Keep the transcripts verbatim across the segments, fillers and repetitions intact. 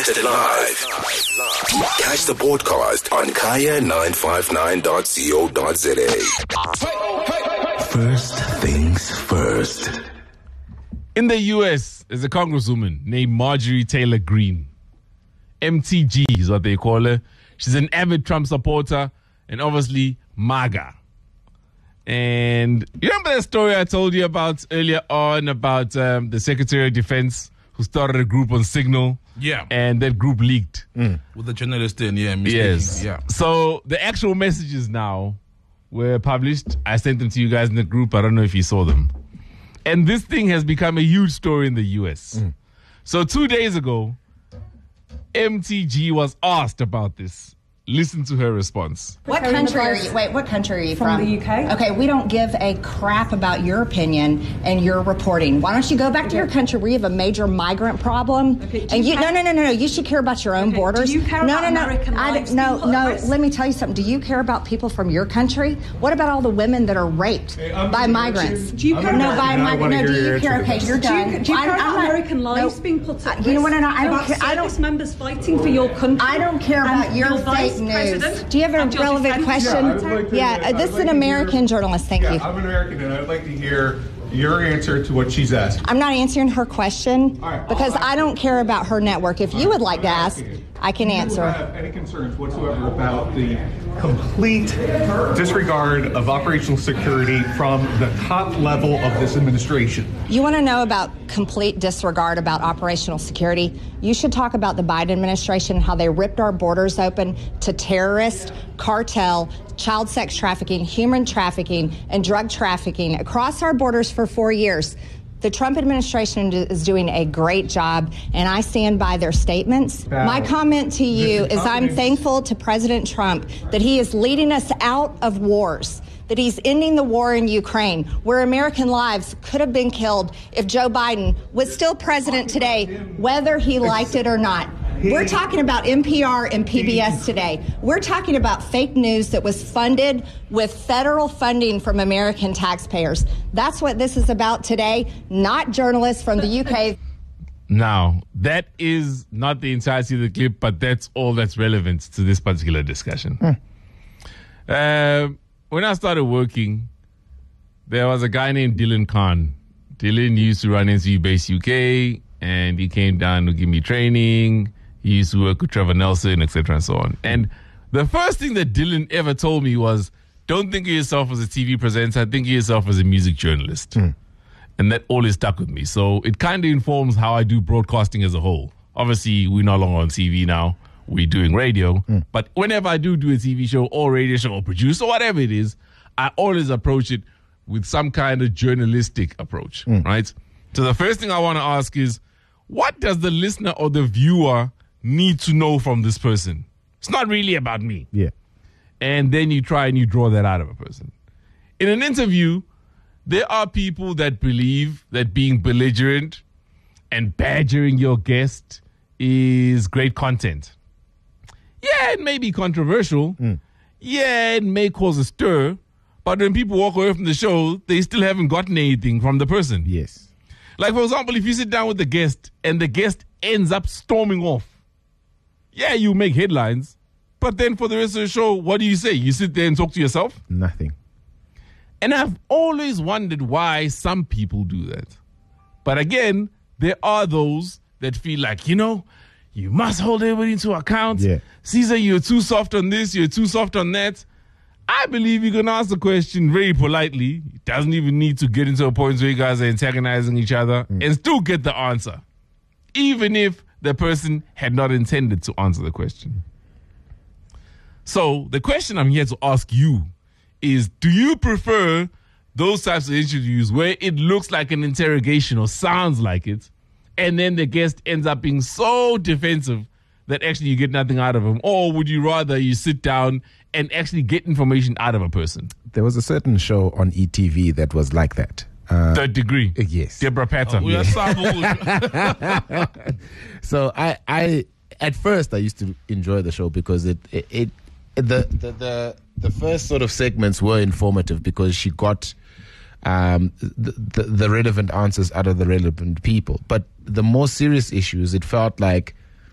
Broadcasted live. Catch the podcast on kaya nine five nine dot co dot za. First things first. In the U S, there's a congresswoman named Marjorie Taylor Greene. M T G is what they call her. She's an avid Trump supporter and obviously MAGA. And you remember that story I told you about earlier on about um, the Secretary of Defense who started a group on Signal? Yeah. And that group leaked. Mm. With the journalist in, yeah. Yes. Yeah. So the actual messages now were published. I sent them to you guys in the group. I don't know if you saw them. And this thing has become a huge story in the U S. Mm. So two days ago, M T G was asked about this. Listen to her response. What country are you? Wait, what country are you from? From the U K. Okay, we don't give a crap about your opinion and your reporting. Why don't you go back okay. to your country where you have a major migrant problem? Okay, and you you, no, no, no, no, no. You should care about your own okay. borders. Do you care no, about no, no, American I lives? no, no. Let me tell you something. Do you care about people from your country? What about all the women that are raped hey, by migrants? Do you care no, about by migrants? No, do you care? Okay, you're done. Do you, do you care I'm, about I'm American not, lives no, being put at risk? You know what? No, I don't about care. I don't. members fighting for your country. I don't care about your, your fake news. President. Do you have a relevant question? Yeah, like to, yeah uh, this is like an American hear, journalist. Thank yeah, you. I'm an American, and I'd like to hear your answer to what she's asking. I'm not answering her question right, because I don't care about her network. If you would like to ask, I can do you answer. Do you have any concerns whatsoever about the complete disregard of operational security from the top level of this administration? You want to know about complete disregard about operational security? You should talk about the Biden administration, how they ripped our borders open to terrorists, cartel, child sex trafficking, human trafficking, and drug trafficking across our borders for four years. The Trump administration is doing a great job, and I stand by their statements. Wow. My comment to you is I'm thankful to President Trump that he is leading us out of wars, that he's ending the war in Ukraine, where American lives could have been killed if Joe Biden was still president today, whether he liked it or not. We're talking about N P R and P B S today. We're talking about fake news that was funded with federal funding from American taxpayers. That's what this is about today, not journalists from the U K. Now, that is not the entirety of the clip, but that's all that's relevant to this particular discussion. Hmm. Uh, when I started working, there was a guy named Dylan Khan. Dylan used to run N C U Base U K, and he came down to give me training. He used to work with Trevor Nelson, et cetera, and so on. And the first thing that Dylan ever told me was, don't think of yourself as a T V presenter, think of yourself as a music journalist. Mm. And that always stuck with me. So it kind of informs how I do broadcasting as a whole. Obviously, we're no longer on T V now. We're doing radio. Mm. But whenever I do do a T V show or radio show or produce or whatever it is, I always approach it with some kind of journalistic approach, mm. right? So the first thing I want to ask is, what does the listener or the viewer need to know from this person? It's not really about me. Yeah. And then you try and you draw that out of a person. In an interview, there are people that believe that being belligerent and badgering your guest is great content. Yeah, it may be controversial. Mm. Yeah, it may cause a stir. But when people walk away from the show, they still haven't gotten anything from the person. Yes. Like, for example, if you sit down with the guest and the guest ends up storming off, yeah, you make headlines, but then for the rest of the show, what do you say? You sit there and talk to yourself? Nothing. And I've always wondered why some people do that. But again, there are those that feel like, you know, you must hold everybody into account. Yeah. Caesar, you're too soft on this, you're too soft on that. I believe you can ask the question very politely. It doesn't even need to get into a point where you guys are antagonizing each other mm. and still get the answer, even if the person had not intended to answer the question. So the question I'm here to ask you is, do you prefer those types of interviews where it looks like an interrogation or sounds like it, and then the guest ends up being so defensive that actually you get nothing out of them? Or would you rather you sit down and actually get information out of a person? There was a certain show on E T V that was like that. Uh, Third Degree. Uh, yes. Deborah Patter. Oh, yeah. So I, I, at first I used to enjoy the show because it, it, it the, the, the, the first sort of segments were informative because she got um, the, the, the relevant answers out of the relevant people. But the more serious issues, it felt like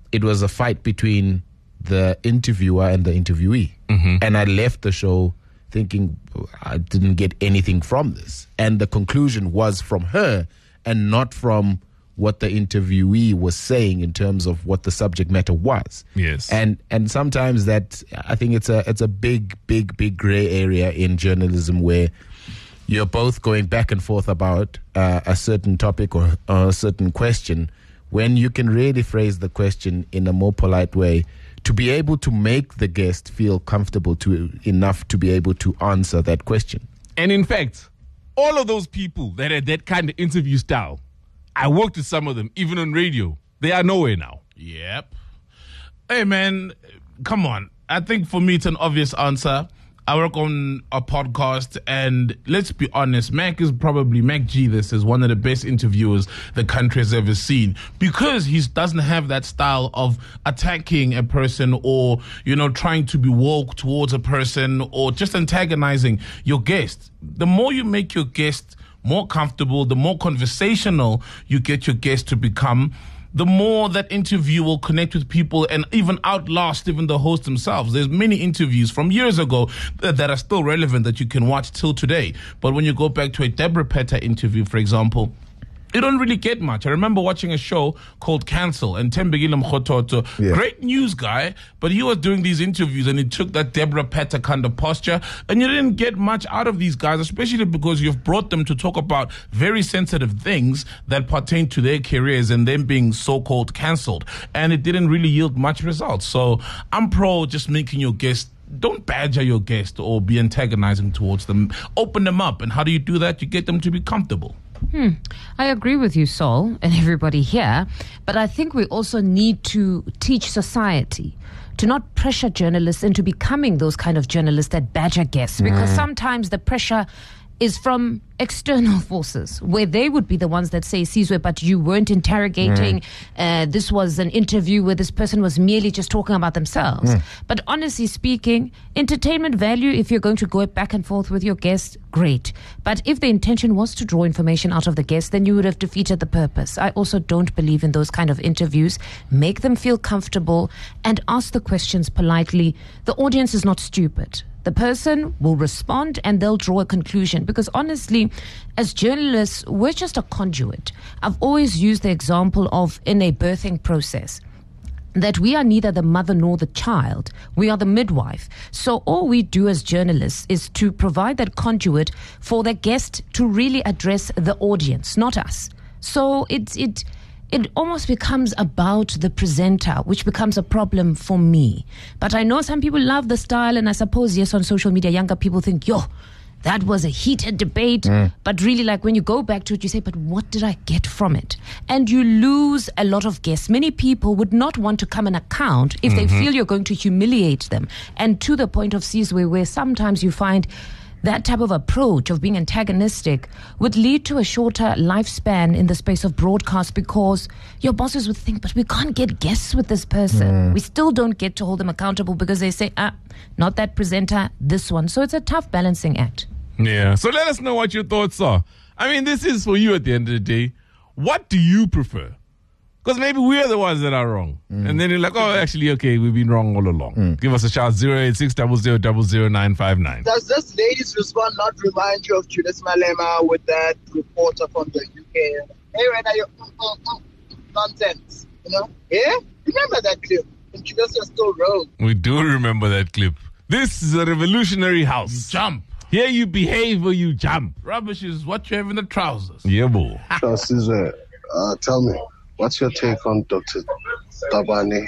it was a fight between the interviewer and the interviewee. Mm-hmm. And I left the show thinking I didn't get anything from this. And the conclusion was from her and not from what the interviewee was saying in terms of what the subject matter was. Yes. And and sometimes that, I think it's a it's a big, big, big gray area in journalism where you're both going back and forth about uh, a certain topic or uh, a certain question, when you can really phrase the question in a more polite way to be able to make the guest feel comfortable to enough to be able to answer that question. And in fact, all of those people that had that kind of interview style, I worked with some of them, even on radio. They are nowhere now. Yep. Hey, man, come on. I think for me, it's an obvious answer. I work on a podcast, and let's be honest, Mac is probably, Mac G, this is one of the best interviewers the country has ever seen, because he doesn't have that style of attacking a person or, you know, trying to be woke towards a person or just antagonizing your guest. The more you make your guest more comfortable, the more conversational you get your guest to become, the more that interview will connect with people and even outlast even the host themselves. There's many interviews from years ago that, that are still relevant that you can watch till today. But when you go back to a Deborah Petter interview, for example, you don't really get much. I remember watching a show called Cancel, and Tembegile Mkhototo, Yeah. great news guy, but he was doing these interviews and he took that Deborah Petter kind of posture, and you didn't get much out of these guys, especially because you've brought them to talk about very sensitive things that pertain to their careers and them being so-called cancelled, and it didn't really yield much results. So I'm pro just making your guest, don't badger your guest or be antagonizing towards them. Open them up, and how do you do that? You get them to be comfortable. Hmm. I agree with you, Saul, and everybody here, but I think we also need to teach society to not pressure journalists into becoming those kind of journalists that badger guests, because sometimes the pressure is from external forces, where they would be the ones that say, Sizwe, but you weren't interrogating. Mm. Uh, this was an interview where this person was merely just talking about themselves. Mm. But honestly speaking, entertainment value, if you're going to go back and forth with your guest, great. But if the intention was to draw information out of the guest, then you would have defeated the purpose. I also don't believe in those kind of interviews. Make them feel comfortable and ask the questions politely. The audience is not stupid. The person will respond and they'll draw a conclusion, because honestly, as journalists, we're just a conduit. I've always used the example of in a birthing process, that we are neither the mother nor the child. We are the midwife. So all we do as journalists is to provide that conduit for the guest to really address the audience, not us. So it it it almost becomes about the presenter, which becomes a problem for me. But I know some people love the style, and I suppose, yes, on social media, younger people think, yo, that was a heated debate. Mm. But really, like, when you go back to it, you say, but what did I get from it? And you lose a lot of guests. Many people would not want to come and account if mm-hmm. they feel you're going to humiliate them. And to the point of Sizwe, where sometimes you find that type of approach of being antagonistic would lead to a shorter lifespan in the space of broadcast, because your bosses would think, but we can't get guests with this person. Mm. We still don't get to hold them accountable because they say, ah, not that presenter, this one. So it's a tough balancing act. Yeah. So let us know what your thoughts are. I mean, this is for you at the end of the day. What do you prefer? Because maybe we're the ones that are wrong. Mm. And then you're like, oh, actually, okay, we've been wrong all along. Mm. Give us a shout, zero eight six, zero zero zero, zero nine five nine. Does this lady's response not remind you of Julius Malema with that reporter from the U K? Hey, when are you mm, mm, mm, nonsense? You know? Yeah? Remember that clip? And Julius was still wrong. We do remember that clip. This is a revolutionary house. You jump. Here you behave or you jump. Rubbish is what you have in the trousers. Yeah, boy. So, Caesar, uh, tell me, what's your take on Doctor Tabane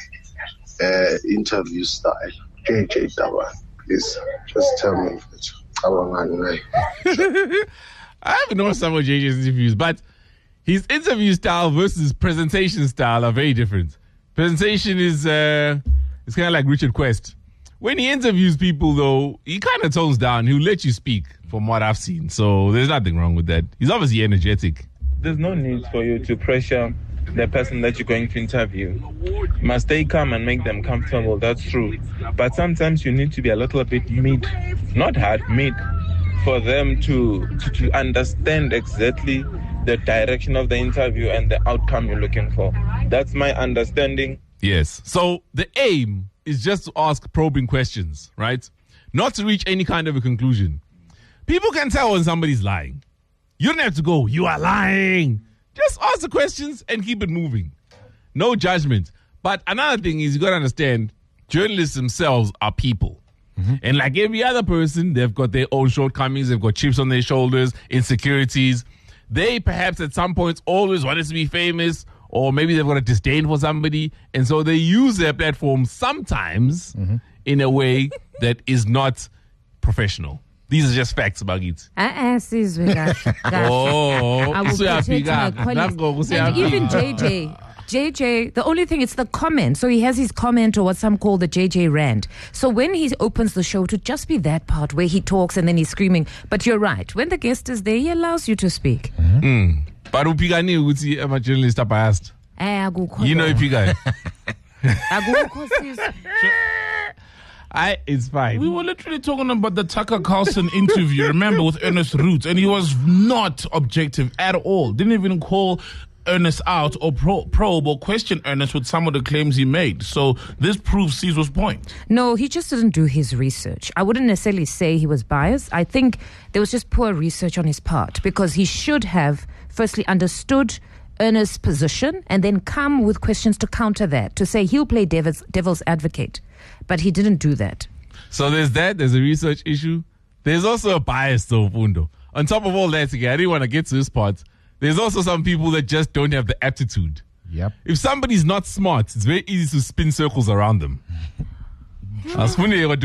uh, interview style? J J Tabane, please, just tell me. I haven't known some of J J's interviews, but his interview style versus presentation style are very different. Presentation is uh, it's kind of like Richard Quest. When he interviews people, though, he kind of tones down. He'll let you speak, from what I've seen. So there's nothing wrong with that. He's obviously energetic. There's no need for you to pressure the person that you're going to interview. Must they come and make them comfortable? That's true. But sometimes you need to be a little bit mid, not hard, mid, for them to, to, to understand exactly the direction of the interview and the outcome you're looking for. That's my understanding. Yes. So the aim is just to ask probing questions, right? Not to reach any kind of a conclusion. People can tell when somebody's lying. You don't have to go, you are lying. Just ask the questions and keep it moving. No judgment. But another thing is you got to understand, journalists themselves are people. Mm-hmm. And like every other person, they've got their own shortcomings. They've got chips on their shoulders, insecurities. They perhaps at some points always wanted to be famous, or maybe they've got a disdain for somebody. And so they use their platform sometimes mm-hmm. in a way that is not professional. These are just facts about it. Uh-uh, sizwe kahle. Oh, I will protect my colleagues. And even J J, J J, the only thing, it's the comment. So he has his comment, or what some call the J J rant. So when he opens the show, to just be that part where he talks and then he's screaming. But you're right. When the guest is there, he allows you to speak. Mm-hmm. Mm. But upigani ukuthi ama journalists are biased. Eh, akukho. You know upiga. Akukho sis. I, it's fine. We were literally talking about the Tucker Carlson interview, remember, with Ernest Roots, and he was not objective at all. Didn't even call Ernest out or pro- probe or question Ernest with some of the claims he made. So this proves Caesar's point. No, he just didn't do his research. I wouldn't necessarily say he was biased. I think there was just poor research on his part, because he should have firstly understood Ernest's position and then come with questions to counter that, to say he'll play devil's, devil's advocate. But he didn't do that. So there's that. There's a research issue. There's also a bias, though, Fundo. On top of all that, again, I didn't want to get to this part. There's also some people that just don't have the aptitude. Yep. If somebody's not smart, it's very easy to spin circles around them. Yeah, that's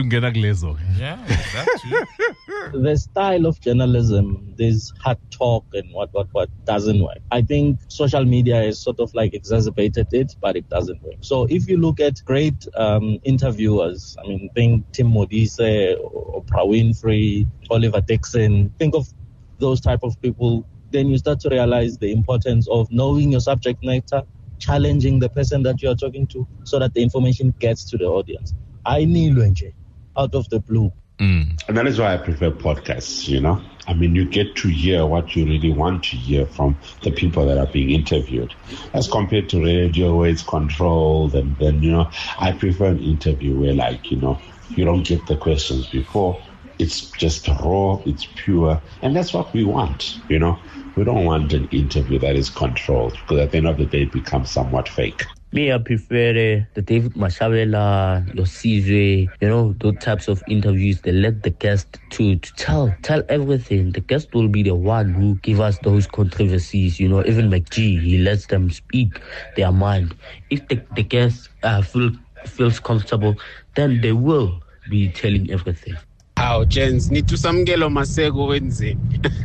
true. The style of journalism, there's hard talk and what, what, what doesn't work. I think social media has sort of like exacerbated it, but it doesn't work. So if you look at great um, interviewers, I mean, think Tim Modise, Oprah Winfrey, Oliver Dixon, think of those type of people, then you start to realize the importance of knowing your subject matter, challenging the person that you are talking to so that the information gets to the audience. I need Lwenje out of the blue. Mm. And that is why I prefer podcasts, you know. I mean, you get to hear what you really want to hear from the people that are being interviewed. As compared to radio where it's controlled, and then, you know, I prefer an interview where, like, you know, you don't get the questions before. It's just raw, it's pure, and that's what we want, you know. We don't want an interview that is controlled, because at the end of the day, it becomes somewhat fake. Me, I prefer uh, the David Mashabela, your Sizwe, you know, those types of interviews. They let the guest to, to tell, tell everything. The guest will be the one who give us those controversies, you know. Even McG, he lets them speak their mind. If the, the guest uh, feel, feels comfortable, then they will be telling everything. Oh, gents, need to Samgelo Masego Wednesday.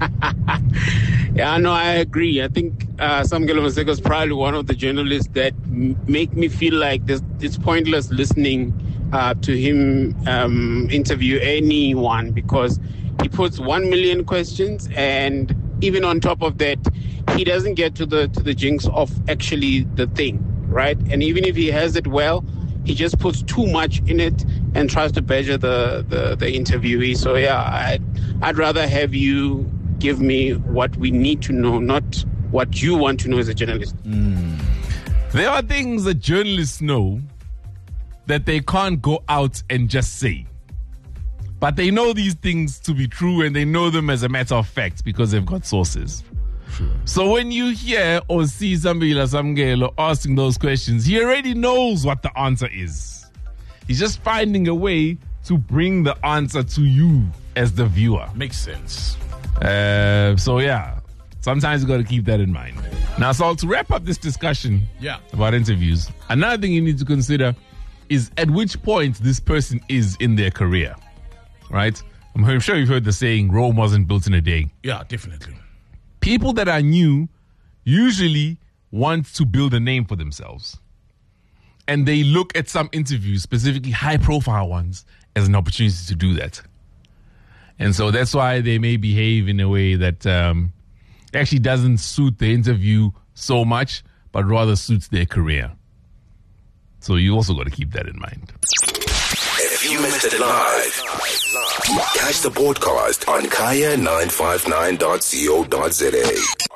Yeah, no, I agree. I think uh, Samgelo Masego is probably one of the journalists that m- make me feel like this, it's pointless listening uh, to him um, interview anyone, because he puts one million questions, and even on top of that, he doesn't get to the to the jinx of actually the thing, right? And even if he has it well, he just puts too much in it and tries to badger the, the, the interviewee. So, yeah, I'd, I'd rather have you give me what we need to know, not what you want to know as a journalist. Mm. There are things that journalists know that they can't go out and just say. But they know these things to be true, and they know them as a matter of fact because they've got sources. Sure. So when you hear or see Sambila Samgelo asking those questions, he already knows what the answer is. He's just finding a way to bring the answer to you as the viewer. Makes sense. Uh, so yeah, sometimes you got to keep that in mind. Now, so to wrap up this discussion yeah. about interviews, another thing you need to consider is at which point this person is in their career, right? I'm sure you've heard the saying, Rome wasn't built in a day. Yeah, definitely. People that are new usually want to build a name for themselves. And they look at some interviews, specifically high-profile ones, as an opportunity to do that. And so that's why they may behave in a way that um, actually doesn't suit the interview so much, but rather suits their career. So you also got to keep that in mind. If you missed it live, catch the podcast on kaya nine five nine dot co dot za.